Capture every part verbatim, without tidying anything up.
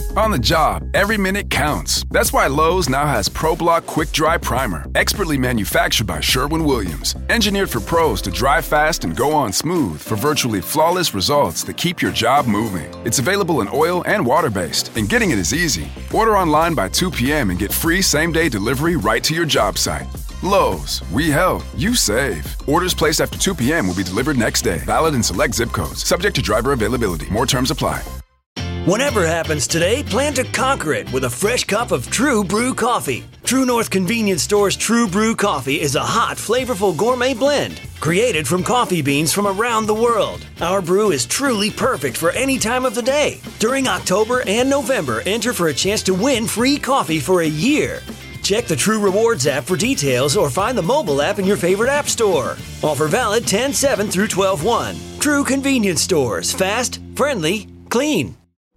On the job, every minute counts. That's why Lowe's now has ProBlock Quick Dry Primer, expertly manufactured by Sherwin-Williams. Engineered for pros to dry fast and go on smooth for virtually flawless results that keep your job moving. It's available in oil and water-based, and getting it is easy. Order online by two p.m. and get free same-day delivery right to your job site. Lowe's, we help, you save. Orders placed after two p.m. will be delivered next day. Valid in select zip codes. Subject to driver availability. More terms apply. Whatever happens today, plan to conquer it with a fresh cup of True Brew coffee. True North Convenience Store's True Brew coffee is a hot, flavorful gourmet blend created from coffee beans from around the world. Our brew is truly perfect for any time of the day. During October and November, enter for a chance to win free coffee for a year. Check the True Rewards app for details or find the mobile app in your favorite app store. Offer valid ten seven through twelve one. True Convenience Stores. Fast, friendly, clean.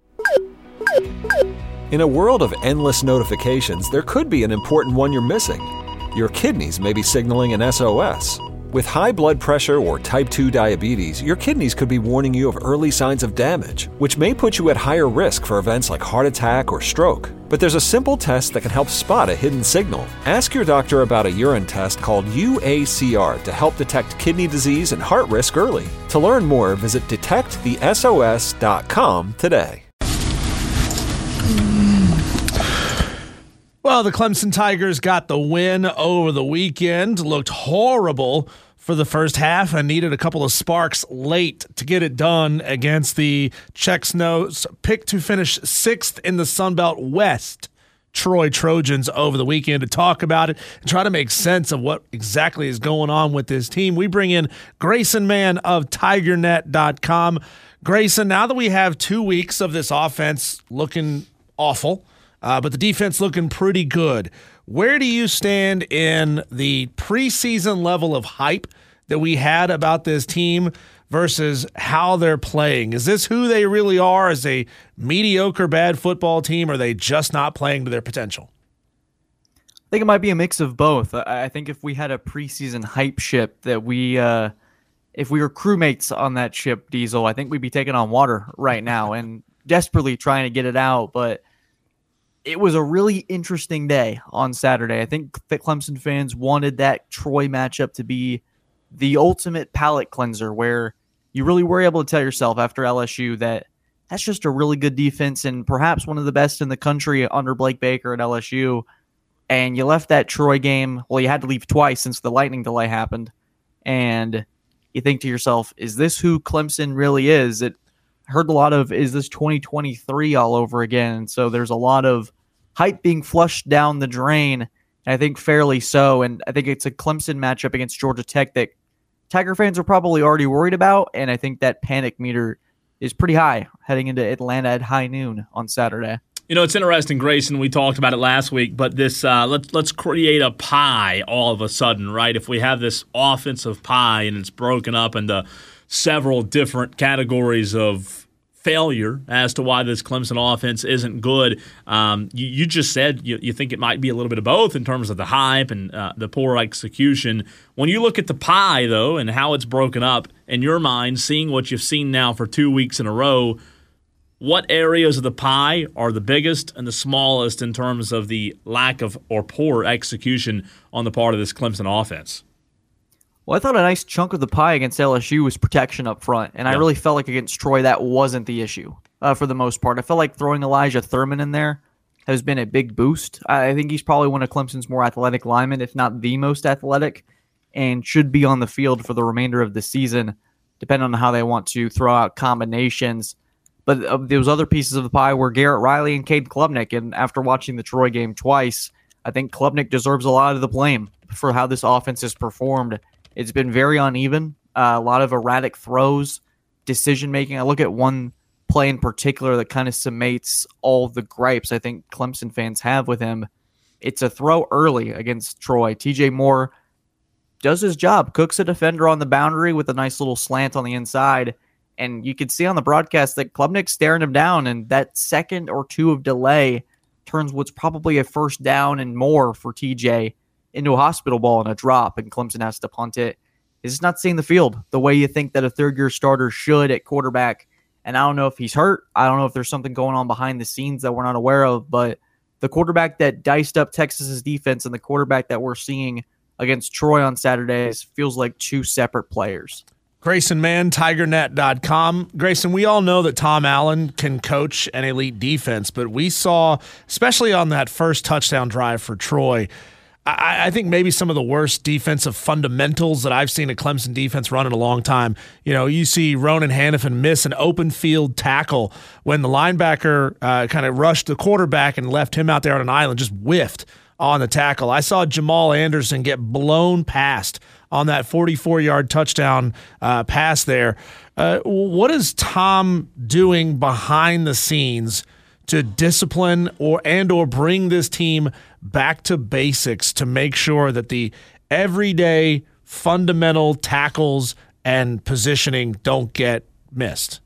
In a world of endless notifications, there could be an important one you're missing. Your kidneys may be signaling an S O S. With high blood pressure or type two diabetes, your kidneys could be warning you of early signs of damage, which may put you at higher risk for events like heart attack or stroke. But there's a simple test that can help spot a hidden signal. Ask your doctor about a urine test called U A C R to help detect kidney disease and heart risk early. To learn more, visit detect the S O S dot com today. Well, the Clemson Tigers got the win over the weekend. Looked horrible for the first half and needed a couple of sparks late to get it done against the Czechs Nose, picked to finish sixth in the Sun Belt West Troy Trojans over the weekend. To talk about it and try to make sense of what exactly is going on with this team, we bring in Grayson Mann of Tiger Net dot com. Grayson, now that we have two weeks of this offense looking awful, Uh, but the defense looking pretty good, where do you stand in the preseason level of hype that we had about this team versus how they're playing? Is this who they really are as a mediocre, bad football team, or are they just not playing to their potential? I think it might be a mix of both. I think if we had a preseason hype ship that we, uh, if we were crewmates on that ship, Diesel, I think we'd be taking on water right now and desperately trying to get it out, but it was a really interesting day on Saturday. I think that Clemson fans wanted that Troy matchup to be the ultimate palate cleanser where you really were able to tell yourself after L S U that that's just a really good defense and perhaps one of the best in the country under Blake Baker at L S U. And you left that Troy game, well, you had to leave twice since the lightning delay happened. And you think to yourself, is this who Clemson really is? It I heard a lot of, is this twenty twenty-three all over again? So there's a lot of hype being flushed down the drain, and I think fairly so. And I think it's a Clemson matchup against Georgia Tech that Tiger fans are probably already worried about, and I think that panic meter is pretty high heading into Atlanta at high noon on Saturday. You know, it's interesting, Grayson, we talked about it last week, but this uh, let's let's create a pie all of a sudden, right? If we have this offensive pie and it's broken up into several different categories of failure as to why this Clemson offense isn't good. Um, you, you just said you, you think it might be a little bit of both in terms of the hype and uh, the poor execution. When you look at the pie, though, and how it's broken up, in your mind, seeing what you've seen now for two weeks in a row, what areas of the pie are the biggest and the smallest in terms of the lack of or poor execution on the part of this Clemson offense? Well, I thought a nice chunk of the pie against L S U was protection up front, and yeah. I really felt like against Troy that wasn't the issue uh, for the most part. I felt like throwing Elijah Thurman in there has been a big boost. I think he's probably one of Clemson's more athletic linemen, if not the most athletic, and should be on the field for the remainder of the season, depending on how they want to throw out combinations. But uh, those other pieces of the pie were Garrett Riley and Cade Klubnik, and after watching the Troy game twice, I think Klubnik deserves a lot of the blame for how this offense has performed. It's been very uneven, uh, a lot of erratic throws, decision-making. I look at one play in particular that kind of summates all the gripes I think Clemson fans have with him. It's a throw early against Troy. T J Moore does his job, cooks a defender on the boundary with a nice little slant on the inside, and you can see on the broadcast that Klubnik's staring him down, and that second or two of delay turns what's probably a first down and more for T J into a hospital ball and a drop, and Clemson has to punt it. He's just not seeing the field the way you think that a third-year starter should at quarterback And I don't know if he's hurt. I don't know if there's something going on behind the scenes that we're not aware of. But the quarterback that diced up Texas's defense and the quarterback that we're seeing against Troy on Saturdays feels like two separate players. Grayson Mann, Tiger Net dot com. Grayson, we all know that Tom Allen can coach an elite defense, but we saw, especially on that first touchdown drive for Troy, I, I think maybe some of the worst defensive fundamentals that I've seen a Clemson defense run in a long time. You know, you see Ronan Hannafin miss an open field tackle when the linebacker uh, kind of rushed the quarterback and left him out there on an island, just whiffed on the tackle. I saw Jamal Anderson get blown past on that forty-four-yard touchdown uh, pass there. Uh, what is Tom doing behind the scenes to discipline or and or bring this team back to basics to make sure that the everyday fundamental tackles and positioning don't get missed?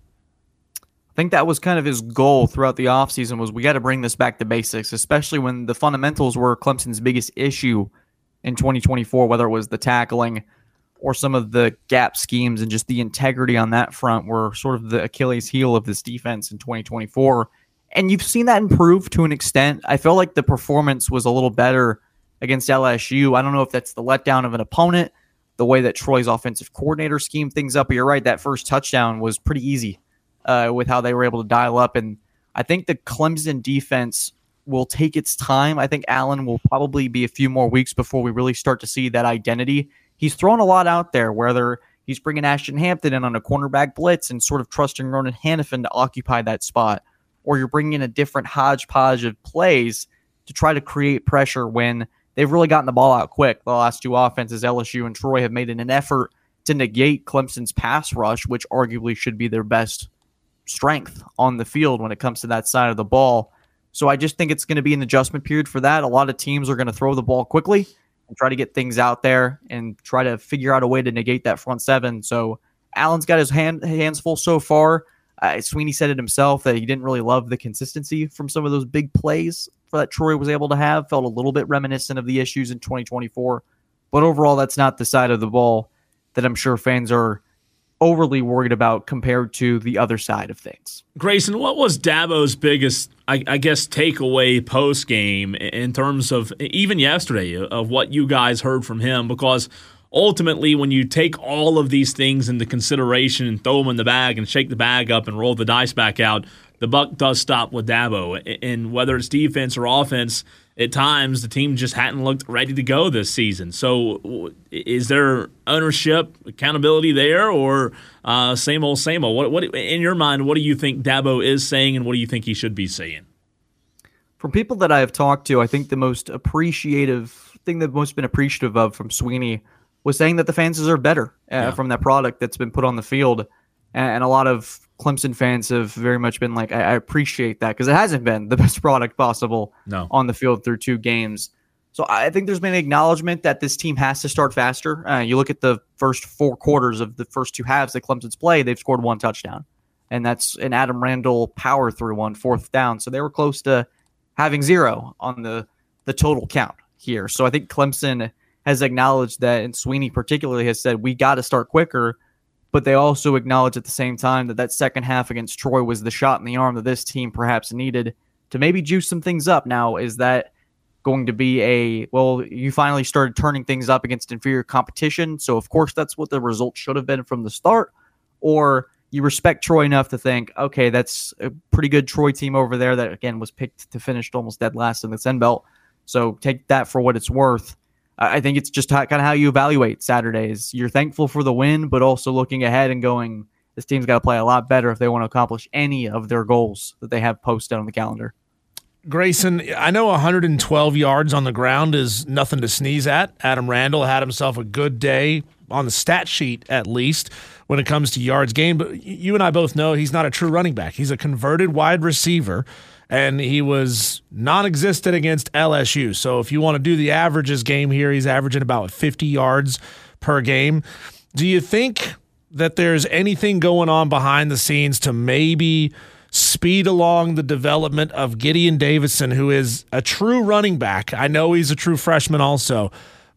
I think that was kind of his goal throughout the offseason was we got to bring this back to basics, especially when the fundamentals were Clemson's biggest issue in twenty twenty-four, whether it was the tackling or some of the gap schemes and just the integrity on that front were sort of the Achilles heel of this defense in twenty twenty-four. And you've seen that improve to an extent. I feel like the performance was a little better against L S U. I don't know if that's the letdown of an opponent, the way that Troy's offensive coordinator schemed things up, but you're right, that first touchdown was pretty easy uh, with how they were able to dial up. And I think the Clemson defense will take its time. I think Allen will probably be a few more weeks before we really start to see that identity. He's thrown a lot out there, whether he's bringing Ashton Hampton in on a cornerback blitz and sort of trusting Ronan Hannafin to occupy that spot, or you're bringing in a different hodgepodge of plays to try to create pressure when they've really gotten the ball out quick. The last two offenses, L S U and Troy, have made it an effort to negate Clemson's pass rush, which arguably should be their best strength on the field when it comes to that side of the ball. So I just think it's going to be an adjustment period for that. A lot of teams are going to throw the ball quickly and try to get things out there and try to figure out a way to negate that front seven. So Allen's got his hand, hands full so far. Uh, Sweeney said it himself that he didn't really love the consistency from some of those big plays that Troy was able to have. Felt a little bit reminiscent of the issues in twenty twenty-four. But overall, that's not the side of the ball that I'm sure fans are overly worried about compared to the other side of things. Grayson, what was Dabo's biggest, I, I guess, takeaway post-game in terms of, even yesterday, of what you guys heard from him? Because ultimately, when you take all of these things into consideration and throw them in the bag and shake the bag up and roll the dice back out, the buck does stop with Dabo. And whether it's defense or offense, at times the team just hadn't looked ready to go this season. So is there ownership, accountability there, or uh, same old, same old? What, what, in your mind, what do you think Dabo is saying and what do you think he should be saying? From people that I have talked to, I think the most appreciative thing that most been appreciative of from Sweeney was saying that the fans deserve better uh, yeah. from that product that's been put on the field. And a lot of Clemson fans have very much been like, I, I appreciate that, because it hasn't been the best product possible no. on the field through two games. So I think there's been an acknowledgement that this team has to start faster. Uh, you look at the first four quarters of the first two halves that Clemson's played, they've scored one touchdown. And that's an Adam Randall power through on fourth down. So they were close to having zero on the, the total count here. So I think Clemson has acknowledged that, and Sweeney particularly has said, we got to start quicker. But they also acknowledge at the same time that that second half against Troy was the shot in the arm that this team perhaps needed to maybe juice some things up. Now, is that going to be a, well, you finally started turning things up against inferior competition, so of course that's what the result should have been from the start? Or you respect Troy enough to think, okay, that's a pretty good Troy team over there that, again, was picked to finish almost dead last in the Sun Belt, so take that for what it's worth. I think it's just how, kind of how you evaluate Saturdays. You're thankful for the win, but also looking ahead and going, this team's got to play a lot better if they want to accomplish any of their goals that they have posted on the calendar. Grayson, I know one hundred twelve yards on the ground is nothing to sneeze at. Adam Randall had himself a good day on the stat sheet, at least, when it comes to yards gained. But you and I both know he's not a true running back. He's a converted wide receiver, and he was non-existent against L S U. So if you want to do the averages game here, he's averaging about fifty yards per game. Do you think that there's anything going on behind the scenes to maybe speed along the development of Gideon Davison, who is a true running back? I know he's a true freshman also,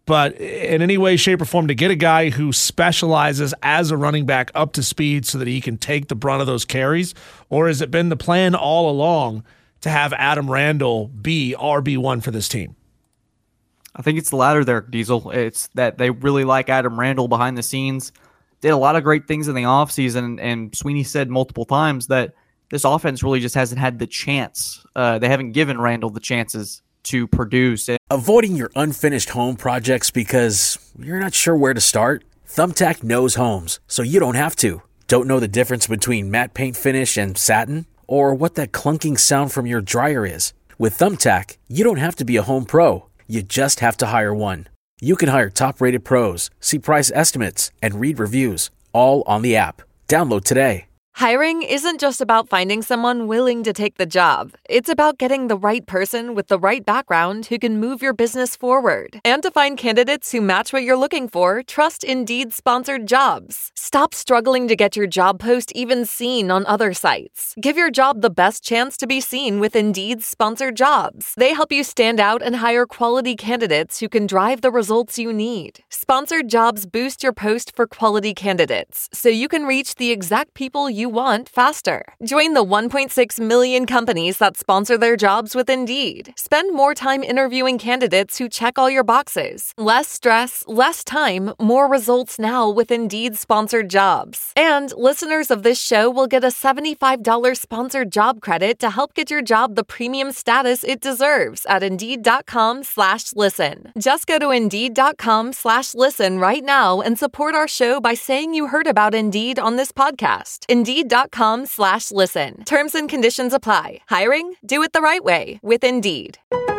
But in any way, shape, or form, to get a guy who specializes as a running back up to speed so that he can take the brunt of those carries? Or has it been the plan all along to have Adam Randall be R B one for this team? I think it's the latter there, Diesel. It's that they really like Adam Randall behind the scenes. Did a lot of great things in the offseason, and Sweeney said multiple times that this offense really just hasn't had the chance. Uh, they haven't given Randall the chances to produce. Avoiding your unfinished home projects because you're not sure where to start? Thumbtack knows homes, so you don't have to. Don't know the difference between matte paint finish and satin? Or what that clunking sound from your dryer is? With Thumbtack, you don't have to be a home pro. You just have to hire one. You can hire top-rated pros, see price estimates, and read reviews, all on the app. Download today. Hiring isn't just about finding someone willing to take the job. It's about getting the right person with the right background who can move your business forward. And to find candidates who match what you're looking for, trust Indeed sponsored jobs. Stop struggling to get your job post even seen on other sites. Give your job the best chance to be seen with Indeed sponsored jobs. They help you stand out and hire quality candidates who can drive the results you need. Sponsored jobs boost your post for quality candidates, so you can reach the exact people you want faster. Join the one point six million companies that sponsor their jobs with Indeed. Spend more time interviewing candidates who check all your boxes. Less stress, less time, more results now with Indeed sponsored jobs. And listeners of this show will get a seventy-five dollars sponsored job credit to help get your job the premium status it deserves at Indeed.com slash listen. Just go to Indeed.com slash listen right now and support our show by saying you heard about Indeed on this podcast. Indeed.com slash listen. Terms and conditions apply. Hiring? Do it the right way with Indeed.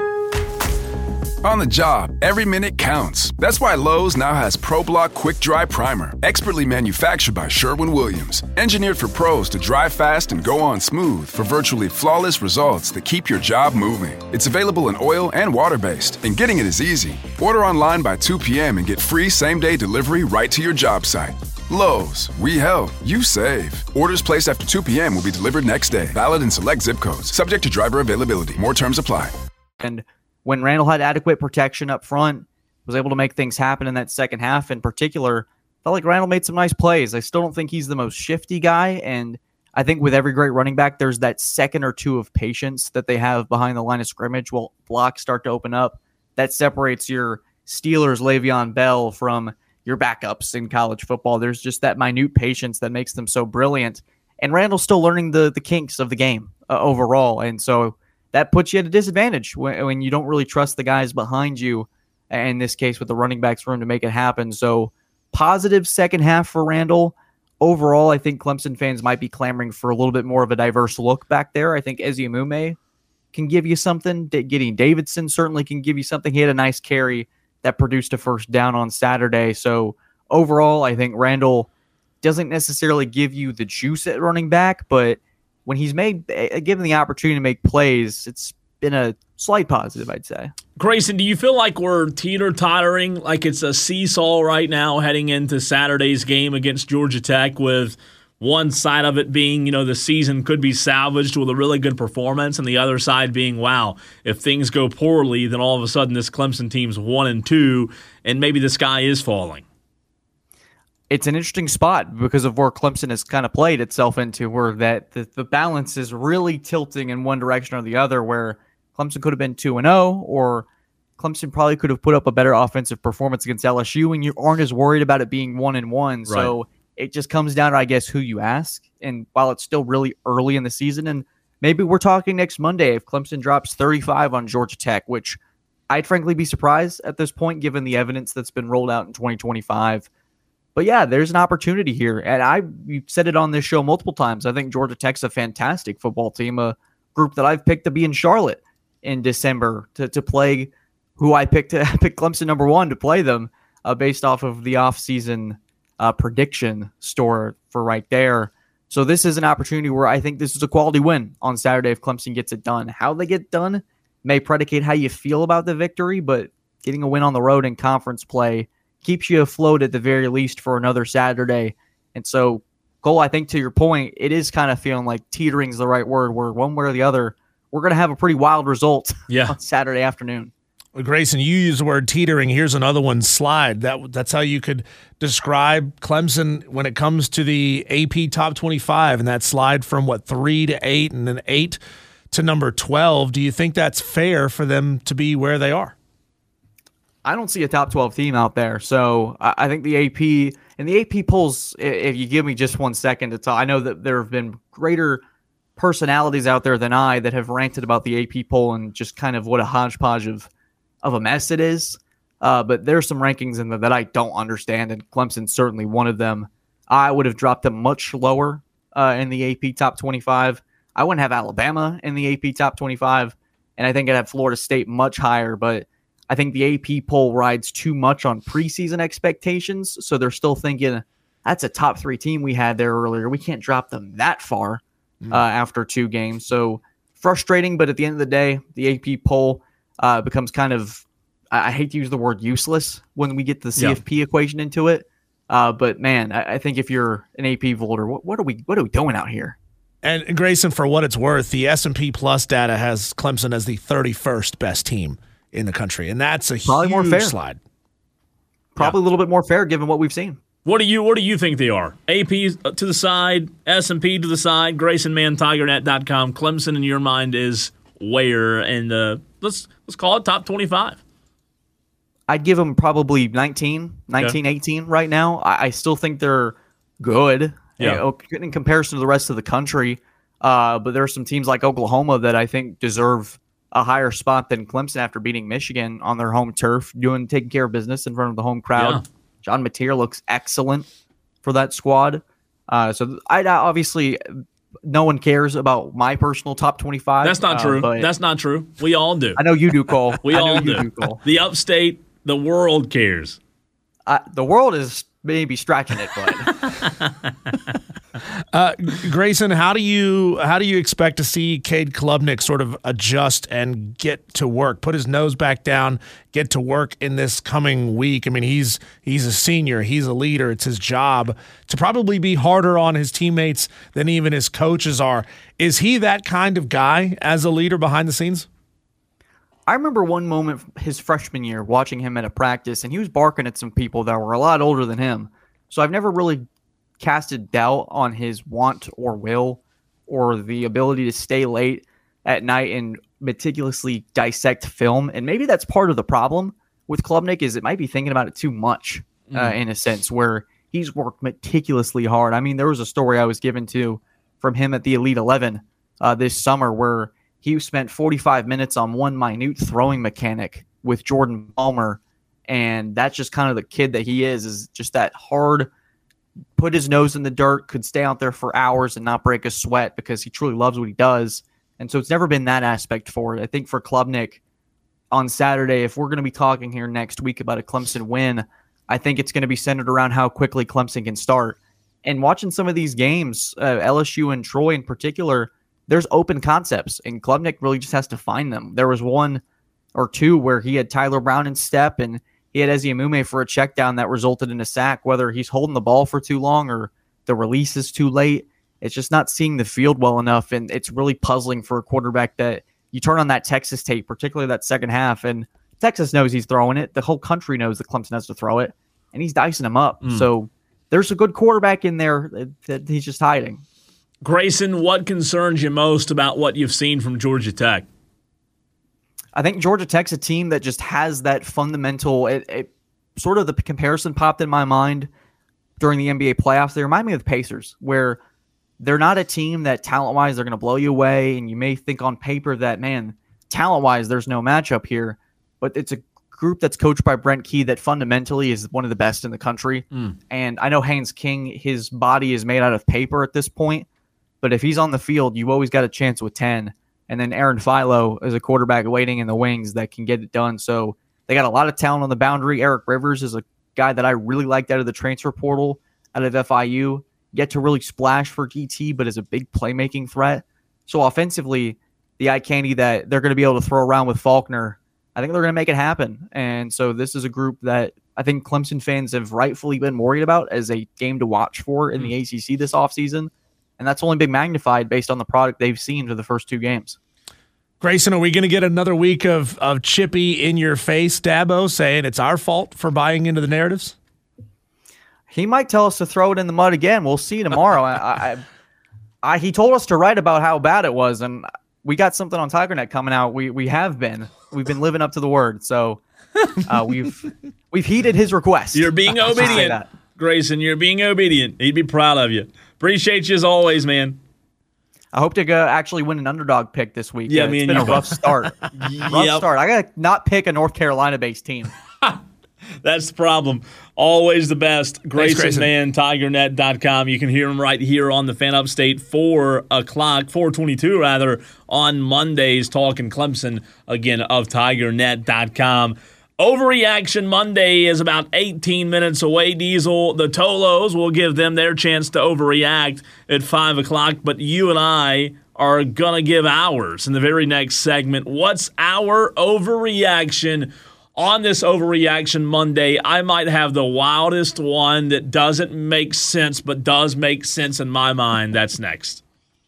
On the job, every minute counts. That's why Lowe's now has ProBlock Quick Dry Primer, expertly manufactured by Sherwin-Williams. Engineered for pros to dry fast and go on smooth for virtually flawless results that keep your job moving. It's available in oil and water-based, and getting it is easy. Order online by two p.m. and get free same-day delivery right to your job site. Lowe's, we help, you save. Orders placed after two p.m. will be delivered next day. Valid in select zip codes. Subject to driver availability. More terms apply. And when Randall had adequate protection up front, was able to make things happen in that second half in particular, felt like Randall made some nice plays. I still don't think he's the most shifty guy, and I think with every great running back, there's that second or two of patience that they have behind the line of scrimmage while blocks start to open up. That separates your Steelers' Le'Veon Bell from your backups in college football. There's just that minute patience that makes them so brilliant. And Randall's still learning the the kinks of the game uh, overall. And so that puts you at a disadvantage when, when you don't really trust the guys behind you, in this case with the running backs room to make it happen. So positive second half for Randall. Overall, I think Clemson fans might be clamoring for a little bit more of a diverse look back there. I think Eziamume can give you something. Gideon Davidson certainly can give you something. He had a nice carry that produced a first down on Saturday. So overall, I think Randall doesn't necessarily give you the juice at running back, but when he's made given the opportunity to make plays, it's been a slight positive, I'd say. Grayson, do you feel like we're teeter-tottering, like it's a seesaw right now heading into Saturday's game against Georgia Tech, with one side of it being, you know, the season could be salvaged with a really good performance, and the other side being, wow, if things go poorly, then all of a sudden this Clemson team's one and two, and maybe the sky is falling? It's an interesting spot because of where Clemson has kind of played itself into, where that the, the balance is really tilting in one direction or the other, where Clemson could have been two and oh, or Clemson probably could have put up a better offensive performance against L S U, and you aren't as worried about it being one and one. Right. So it just comes down to, I guess, who you ask. And while it's still really early in the season, and maybe we're talking next Monday if Clemson drops thirty-five on Georgia Tech, which I'd frankly be surprised at this point given the evidence that's been rolled out in twenty twenty-five. But yeah, there's an opportunity here. And I we've said it on this show multiple times. I think Georgia Tech's a fantastic football team, a group that I've picked to be in Charlotte in December to, to play who I picked to pick Clemson number one to play them uh, based off of the offseason uh, prediction store for right there. So this is an opportunity where I think this is a quality win on Saturday if Clemson gets it done. How they get done may predicate how you feel about the victory, but getting a win on the road in conference play keeps you afloat at the very least for another Saturday. And so, Cole, I think to your point, it is kind of feeling like teetering is the right word, where one way or the other, we're going to have a pretty wild result yeah. on Saturday afternoon. Well, Grayson, you use the word teetering. Here's another one, slide. That That's how you could describe Clemson when it comes to the A P Top twenty-five, and that slide from, what, three to eight and then eight to number twelve. Do you think that's fair for them to be where they are? I don't see a top twelve team out there. So I think the A P and the A P polls, if you give me just one second to talk, I know that there have been greater personalities out there than I that have ranted about the A P poll and just kind of what a hodgepodge of, of a mess it is. Uh, but there's some rankings in there that I don't understand, and Clemson's certainly one of them. I would have dropped them much lower uh, in the A P top twenty-five. I wouldn't have Alabama in the A P top twenty-five, and I think I'd have Florida State much higher, but I think the A P poll rides too much on preseason expectations, so they're still thinking, that's a top three team we had there earlier. We can't drop them that far uh, after two games. So frustrating, but at the end of the day, the A P poll uh, becomes kind of, I, I hate to use the word useless when we get the C F P yeah. equation into it. Uh, but man, I, I think if you're an A P voter, what, what are we what are we doing out here? And Grayson, for what it's worth, the S and P Plus data has Clemson as the thirty-first best team in the country, and that's a Probably huge more fair. slide. Probably yeah. a little bit more fair given what we've seen. What do you What do you think they are? A P to the side, S and P to the side. Grayson Man, Tiger Net dot com. Clemson, in your mind, is where? And uh, let's let's call it top twenty-five. I'd give them probably nineteen, nineteen, yeah. eighteen right now. I, I still think they're good yeah. you know, in comparison to the rest of the country. Uh, but there are some teams like Oklahoma that I think deserve a higher spot than Clemson after beating Michigan on their home turf, doing taking care of business in front of the home crowd. Yeah. John Mateer looks excellent for that squad. Uh, so I obviously no one cares about my personal top twenty-five. That's not uh, true. but That's not true. We all do. I know you do, Cole. we I all know do. You do Cole. The upstate, the world cares. Uh, the world is maybe stretching it, but uh, Grayson, how do you how do you expect to see Cade Klubnik sort of adjust and get to work, put his nose back down, get to work in this coming week? I mean, he's he's a senior, he's a leader. It's his job to probably be harder on his teammates than even his coaches are. Is he that kind of guy as a leader behind the scenes? I remember one moment his freshman year watching him at a practice, and he was barking at some people that were a lot older than him. So I've never really casted doubt on his want or will or the ability to stay late at night and meticulously dissect film. And maybe that's part of the problem with Klubnik is it might be thinking about it too much uh, mm. in a sense where he's worked meticulously hard. I mean, there was a story I was given to from him at the Elite eleven uh, this summer where he spent forty-five minutes on one minute throwing mechanic with Jordan Palmer. And that's just kind of the kid that he is, is just that hard, put his nose in the dirt, could stay out there for hours and not break a sweat because he truly loves what he does. And so it's never been that aspect for it. I think for Klubnik on Saturday, if we're going to be talking here next week about a Clemson win, I think it's going to be centered around how quickly Clemson can start. And watching some of these games, uh, L S U and Troy in particular, there's open concepts, and Klubnik really just has to find them. There was one or two where he had Tyler Brown in step, and he had Ezi Amume for a check down that resulted in a sack, whether he's holding the ball for too long or the release is too late. It's just not seeing the field well enough, and it's really puzzling for a quarterback that you turn on that Texas tape, particularly that second half, and Texas knows he's throwing it. The whole country knows that Clemson has to throw it, and he's dicing them up. Mm. So there's a good quarterback in there that he's just hiding. Grayson, what concerns you most about what you've seen from Georgia Tech? I think Georgia Tech's a team that just has that fundamental, it, it sort of the comparison popped in my mind during the N B A playoffs. They remind me of the Pacers, where they're not a team that talent-wise they're going to blow you away, and you may think on paper that, man, talent-wise there's no matchup here, but it's a group that's coached by Brent Key that fundamentally is one of the best in the country. Mm. And I know Haynes King, his body is made out of paper at this point, but if he's on the field, you've always got a chance with ten. And then Aaron Philo is a quarterback waiting in the wings that can get it done. So they got a lot of talent on the boundary. Eric Rivers is a guy that I really liked out of the transfer portal out of F I U. Yet to really splash for G T, but is a big playmaking threat. So offensively, the eye candy that they're going to be able to throw around with Faulkner, I think they're going to make it happen. And so this is a group that I think Clemson fans have rightfully been worried about as a game to watch for in the A C C this offseason. And that's only been magnified based on the product they've seen for the first two games. Grayson, are we going to get another week of, of chippy in your face Dabo saying it's our fault for buying into the narratives? He might tell us to throw it in the mud again. We'll see tomorrow. I, I, I, he told us to write about how bad it was, and we got something on TigerNet coming out. We we have been. We've been living up to the word, so uh, we've we've heeded his request. You're being obedient, Grayson. You're being obedient. He'd be proud of you. Appreciate you as always, man. I hope to go actually win an underdog pick this week. Yeah, uh, me it's and been you. a rough start. rough Yep. start. I gotta not pick a North Carolina-based team. That's the problem. Always the best. Grayson Grayson. Man, Tiger Net dot com. You can hear him right here on the Fan Upstate, four o'clock, four twenty-two rather, on Mondays, talking Clemson, again, of Tiger Net dot com. Overreaction Monday is about eighteen minutes away, Diesel. The Tolos will give them their chance to overreact at five o'clock, but you and I are going to give ours in the very next segment. What's our overreaction on this Overreaction Monday? I might have the wildest one that doesn't make sense, but does make sense in my mind. That's next.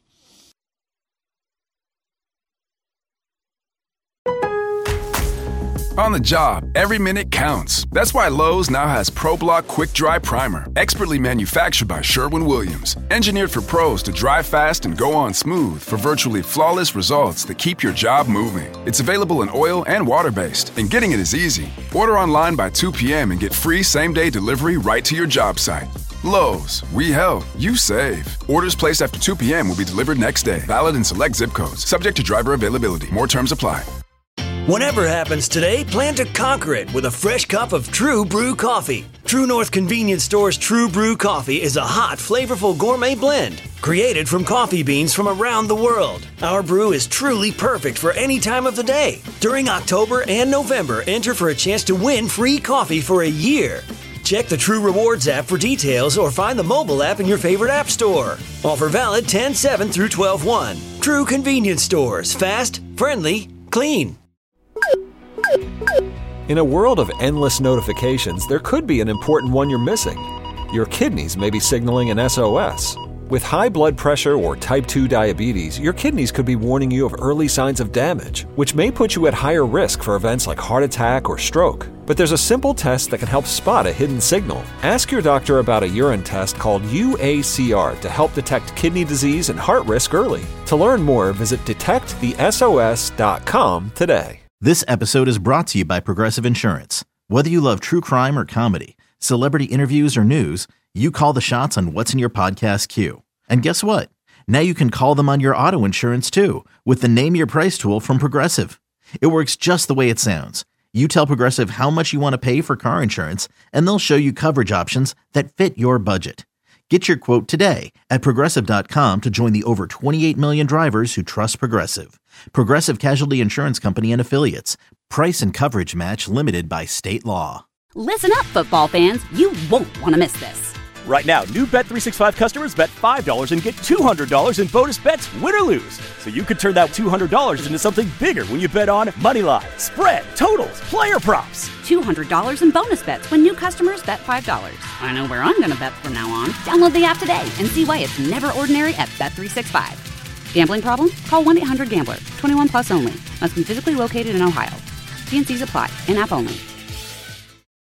On the job, every minute counts. That's why Lowe's now has ProBlock Quick Dry Primer, expertly manufactured by Sherwin-Williams. Engineered for pros to dry fast and go on smooth for virtually flawless results that keep your job moving. It's available in oil and water-based, and getting it is easy. Order online by two p.m. and get free same-day delivery right to your job site. Lowe's, we help, you save. Orders placed after two p.m. will be delivered next day. Valid in select zip codes. Subject to driver availability. More terms apply. Whatever happens today, plan to conquer it with a fresh cup of True Brew coffee. True North Convenience Store's True Brew coffee is a hot, flavorful gourmet blend created from coffee beans from around the world. Our brew is truly perfect for any time of the day. During October and November, enter for a chance to win free coffee for a year. Check the True Rewards app for details or find the mobile app in your favorite app store. Offer valid ten seven through twelve one. True Convenience Stores. Fast, friendly, clean. In a world of endless notifications, there could be an important one you're missing. Your kidneys may be signaling an S O S. With high blood pressure or type two diabetes, your kidneys could be warning you of early signs of damage, which may put you at higher risk for events like heart attack or stroke. But there's a simple test that can help spot a hidden signal. Ask your doctor about a urine test called U A C R to help detect kidney disease and heart risk early. To learn more, visit detect the S O S dot com today. This episode is brought to you by Progressive Insurance. Whether you love true crime or comedy, celebrity interviews or news, you call the shots on what's in your podcast queue. And guess what? Now you can call them on your auto insurance too with the Name Your Price tool from Progressive. It works just the way it sounds. You tell Progressive how much you want to pay for car insurance, and they'll show you coverage options that fit your budget. Get your quote today at Progressive dot com to join the over twenty-eight million drivers who trust Progressive. Progressive Casualty Insurance Company and Affiliates. Price and coverage match limited by state law. Listen up, football fans. You won't want to miss this. Right now, new Bet three sixty-five customers bet five dollars and get two hundred dollars in bonus bets, win or lose. So you could turn that two hundred dollars into something bigger when you bet on moneyline, spread, totals, player props. two hundred dollars in bonus bets when new customers bet five dollars. I know where I'm going to bet from now on. Download the app today and see why it's never ordinary at Bet three sixty-five. Gambling problem? Call one eight hundred gambler. twenty-one plus only. Must be physically located in Ohio. T and C's apply. In-app only.